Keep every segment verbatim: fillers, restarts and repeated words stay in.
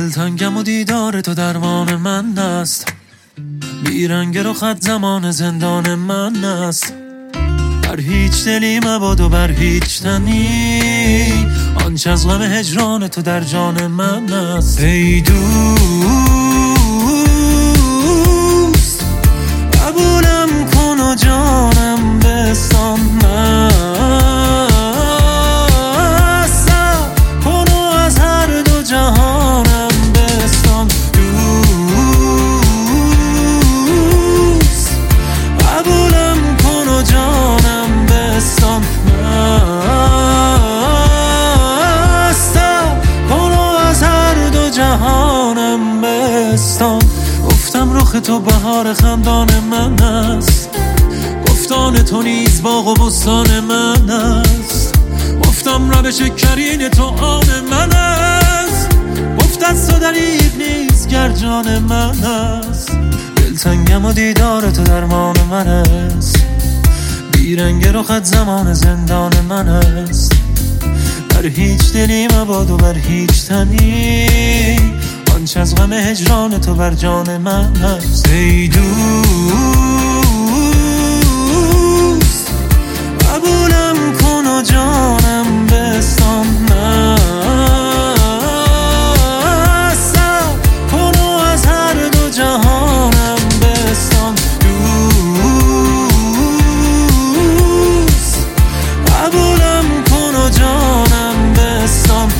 دلتنگم و دیدار تو درمان من است، بیرنگ رو خط زمان زندان من است. بر هیچ دلی مباد و بر هیچ تنی، آنچه از غم هجران تو در جان من است. ای دوست قبولم کن و جانم بستان، مستم کن و از هر دو جهانم بستان. دوست قبولم کن و جانم بستان، مستم کن و از هر دو جهانم بستان. گفتم رخ تو بهار خندان من است، گفتان تو نیز باغ و بستان من است. گفتم روش کرین تو آن من است، گفت از تو دریغ نیست گر جان من است. دلتنگم و دیدار تو درمان من است، بیرنگ رخت زمان زندان من است. بر هیچ دلی مباد و بر هیچ تنی، آنچه از غم هجران تو بر جان من است. ای دوست قبولم کن و جانم بستان، مستم کن و از هر دو جهانم بستان. دوست قبولم کن و جانم بستان،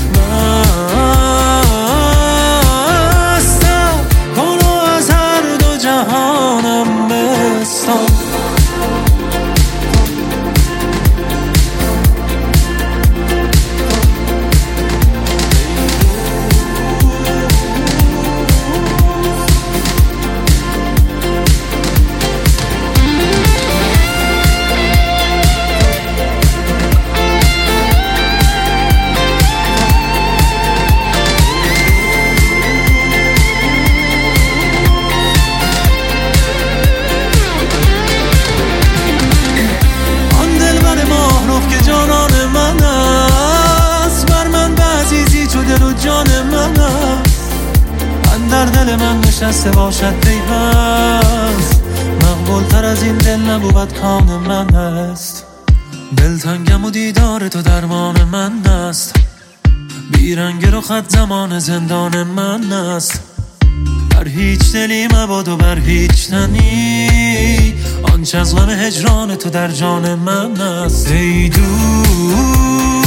مستم کن و از هر دو جهانم بستان. در دل من نشسته باشد پیوست، مقبول تر از این دل نبود کان من است. دلتنگم و دیدار تو درمان من است، بیرنگ رو خط زمان زندان من است. بر هیچ دلی مباد و بر هیچ تنی، آنچه از غم هجران تو در جان من است. ای دوست